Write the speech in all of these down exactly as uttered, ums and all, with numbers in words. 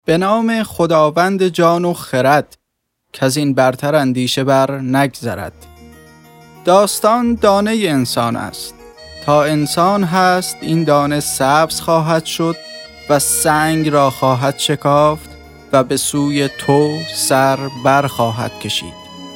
به نام خداوند جان و خرد، که از این برتر اندیشه بر نگذرد. داستان دانه انسان است. تا انسان هست این دانه سبز خواهد شد و سنگ را خواهد شکافت و به سوی تو سر بر خواهد کشید.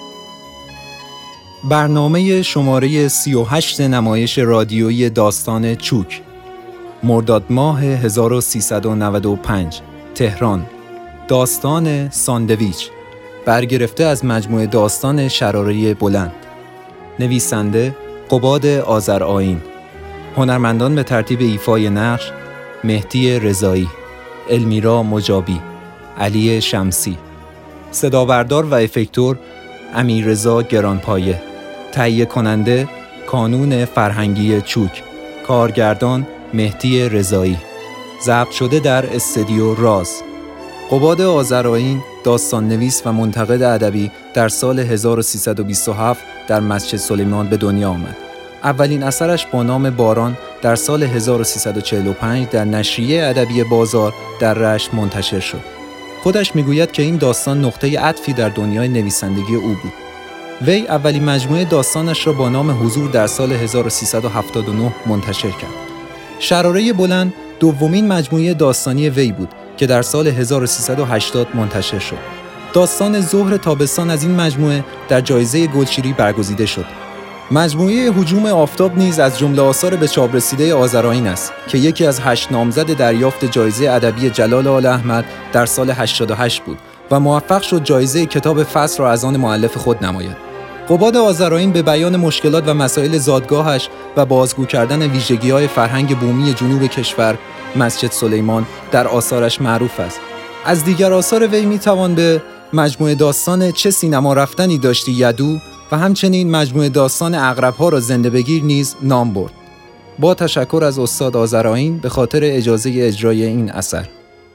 برنامه شماره سی و هشت نمایش رادیویی داستان چوک، مرداد ماه هزار و سیصد و نود و پنج، تهران. داستان ساندویچ، برگرفته از مجموعه داستان شراره بلند. نویسنده قباد آذرآیین. هنرمندان به ترتیب ایفای نقش: مهدی رضایی، المیرا مجابی، علی شمسی. صدابردار و افکتور: امیررضا گرانپایه. تهیه کننده: کانون فرهنگی چوک. کارگردان: مهدی رضایی. ضبط شده در استودیو راز. قباد آذرآیین داستان نویس و منتقد ادبی در سال هزار و سیصد و بیست و هفت در مسجد سلیمان به دنیا آمد. اولین اثرش با نام باران در سال هزار و سیصد و چهل و پنج در نشریه ادبی بازار در رشت منتشر شد. خودش میگوید که این داستان نقطه عطفی در دنیای نویسندگی او بود. وی اولین مجموعه داستانش را با نام حضور در سال هزار و سیصد و هفتاد و نه منتشر کرد. شراره بلند دومین مجموعه داستانی وی بود که در سال هزار و سیصد و هشتاد منتشر شد. داستان ظهر تابستان از این مجموعه در جایزه گلشیری برگزیده شد. مجموعه هجوم آفتاب نیز از جمله آثار به چاپ رسیده آذرآیین است که یکی از هشت نامزد دریافت جایزه ادبی جلال آل احمد در سال هشتاد و هشت بود و موفق شد جایزه کتاب فصل را از آن مؤلف خود نماید. قباد آذرآیین به بیان مشکلات و مسائل زادگاهش و بازگو کردن ویژگی‌های فرهنگ بومی جنوب کشور، مسجد سلیمان، در آثارش معروف است. از دیگر آثار وی میتوان به مجموعه داستان چه سینما رفتنی داشتی یدو و همچنین مجموعه داستان عقرب‌ها را زنده بگیر نیز نام برد. با تشکر از استاد آذرآیین به خاطر اجازه اجرای این اثر.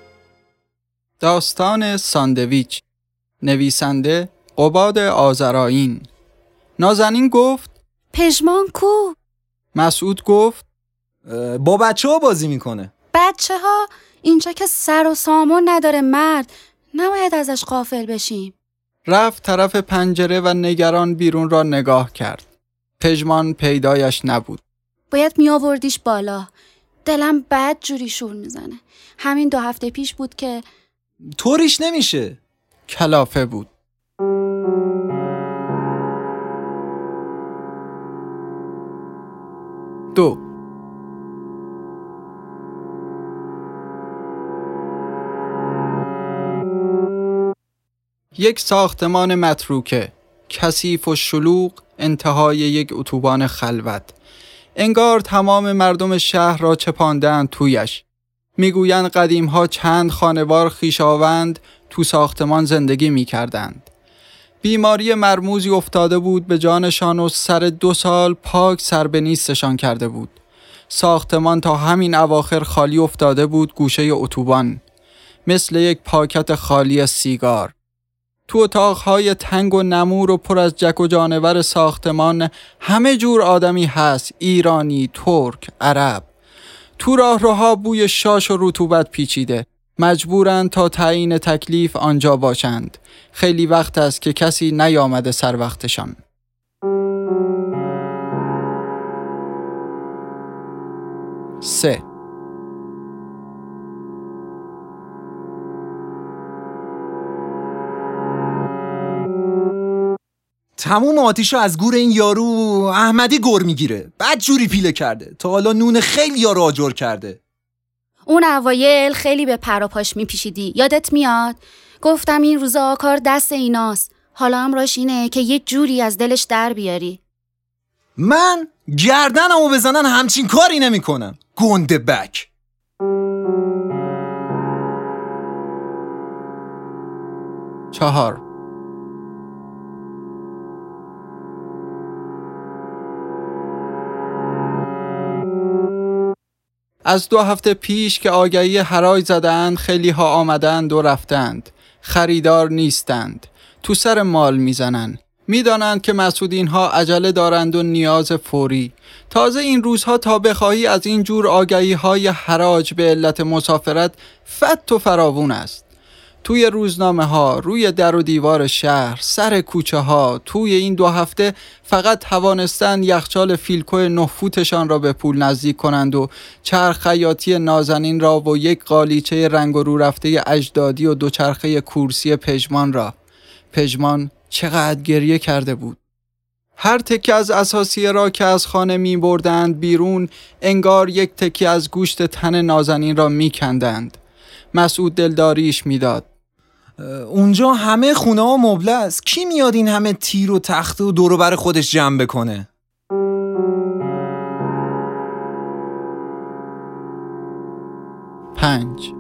داستان ساندویچ، نویسنده قباد آذرآیین. نازنین گفت: پژمان کو؟ مسعود گفت: با بچه ها بازی میکنه. بچه ها؟ اینجا که سر و سامان نداره مرد، نباید ازش غافل بشیم. رفت طرف پنجره و نگران بیرون را نگاه کرد. پژمان پیدایش نبود. باید می آوردیش بالا. دلم بد جوری شور میزنه. همین دو هفته پیش بود که طوریش نمیشه. کلافه بود. دو. یک ساختمان متروکه، کثیف و شلوغ، انتهای یک اتوبان خلوت. انگار تمام مردم شهر را چپاندند تویش. میگویند قدیم‌ها چند خانوار خویشاوند تو ساختمان زندگی می‌کردند. بیماری مرموزی افتاده بود به جانشان و سر دو سال پاک سر به نیستشان کرده بود. ساختمان تا همین اواخر خالی افتاده بود گوشه اتوبان، مثل یک پاکت خالی از سیگار. تو اتاقهای تنگ و نمور و پر از جک و جانور ساختمان همه جور آدمی هست، ایرانی، ترک، عرب. تو راهروها بوی شاش و رطوبت پیچیده. مجبورند تا تعیین تکلیف آنجا باشند. خیلی وقت است که کسی نیامده سر وقتشان. سه. تموم آتیشو از گور این یارو احمدی گر میگیره. بد جوری پیله کرده. تا حالا نون خیلی یارو آجر کرده. اون اوایل خیلی به پر و پاش میپیشیدی، یادت میاد؟ گفتم این روزا کار دست ایناست. حالا امراش اینه که یه جوری از دلش در بیاری. من گردنمو بزنن همچین کاری نمی کنم. گنده بک. چهار. از دو هفته پیش که آگهی حراج زدند خیلی ها آمدند و رفتند. خریدار نیستند. تو سر مال میزنند. میدانند که مسعودین ها عجله دارند و نیاز فوری. تازه این روزها تا بخواهی از این جور آگهی های حراج به علت مسافرت فت و فراوون است. توی روزنامه ها، روی در و دیوار شهر، سر کوچه ها، توی این دو هفته فقط توانستن یخچال فیلکو نه فوتشان را به پول نزدیک کنند و چرخ خیاطی نازنین را و یک قالیچه رنگ و رو رفته اجدادی و دوچرخه کورسی پژمان را. پژمان چقدر گریه کرده بود. هر تکه از اساسیه را که از خانه می بردند بیرون، انگار یک تکه از گوشت تن نازنین را می کندند. مسعود دلداریش میداد. اونجا همه خونه ها مبله است. کی میاد این همه تیر و تخت و دور و بر خودش جمع بکنه؟ پنج.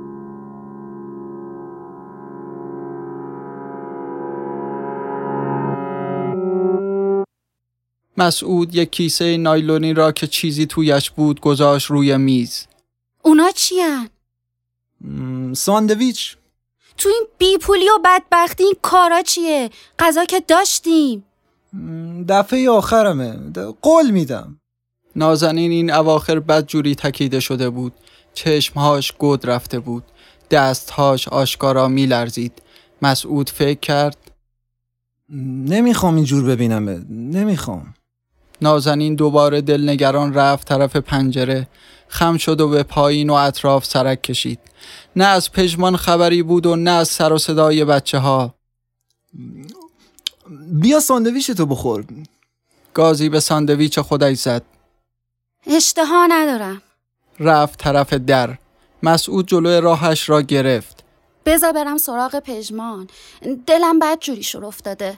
مسعود یک کیسه نایلونی را که چیزی تویش بود گذاشت روی میز. اونا چیان؟ ساندویچ. تو این بیپولی و بدبختی این کارا چیه؟ غذا که داشتیم. دفعه آخرمه، قول میدم. نازنین این اواخر بدجوری تکیده شده بود. چشمهاش گود رفته بود. دستهاش آشکارا میلرزید. مسعود فکر کرد نمیخوام اینجور ببینم، نمیخوام. نازنین دوباره دلنگران رفت طرف پنجره، خم شد و به پایین و اطراف سرک کشید. نه از پژمان خبری بود و نه از سر و صدای بچه ها. بیا ساندویچتو بخور. گازی به ساندویچ خودش زد. اشتها ندارم. رفت طرف در. مسعود جلوی راهش را گرفت. بذار برم سراغ پژمان، دلم بد جوری شور افتاده.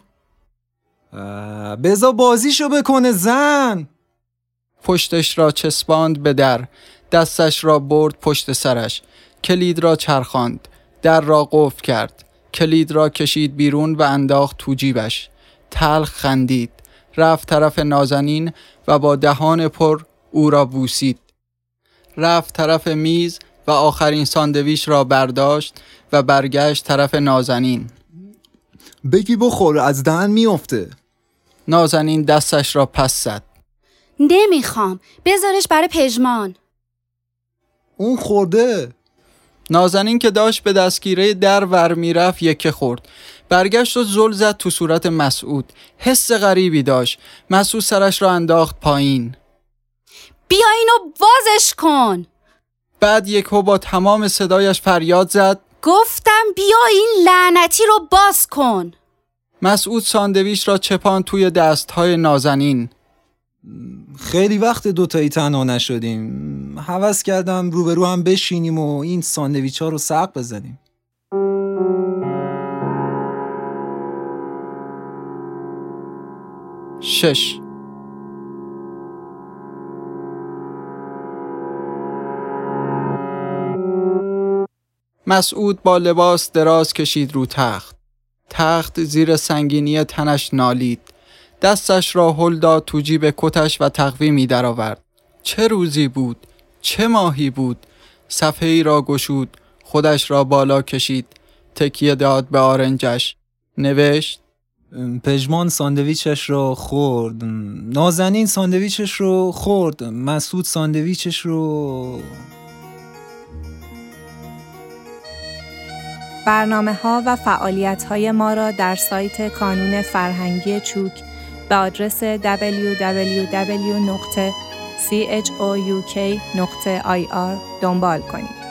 بذار بازیشو بکنه زن. پشتش را چسباند به در، دستش را برد پشت سرش، کلید را چرخاند، در را قفل کرد، کلید را کشید بیرون و انداخت تو جیبش. تلخ خندید، رفت طرف نازنین و با دهان پر او را بوسید. رفت طرف میز و آخرین ساندویچ را برداشت و برگشت طرف نازنین. بگی بخور، از دهن میافته. نازنین دستش را پس زد. نمیخوام، بذارش برای پژمان. اون خورده. نازنین که داشت به دستگیره در ور میرفت یکه خورد. برگشت و زل زد تو صورت مسعود. حس غریبی داشت. مسعود سرش را انداخت پایین. بیا اینو بازش کن. بعد یکو با تمام صدایش فریاد زد. گفتم بیا این لعنتی رو باز کن. مسعود ساندویچ را چپان توی دستهای نازنین. خیلی وقت دوتایی تنها نشدیم. هوس کردم روبرو هم بشینیم و این ساندویچ ها رو سق بزنیم. شش. مسعود با لباس دراز کشید رو تخت. تخت زیر سنگینی تنش نالید. دستش را هل داد تو جیب کتش و تقویمی در آورد. چه روزی بود؟ چه ماهی بود؟ صفحه ای را گشود. خودش را بالا کشید. تکیه داد به آرنجش. نوشت: پژمان ساندویچش رو خورد. نازنین ساندویچش رو خورد. مسعود ساندویچش رو... برنامه‌ها و فعالیت‌های ما را در سایت کانون فرهنگی چوک به آدرس دبلیو دبلیو دبلیو دات چوک دات آی آر دنبال کنید.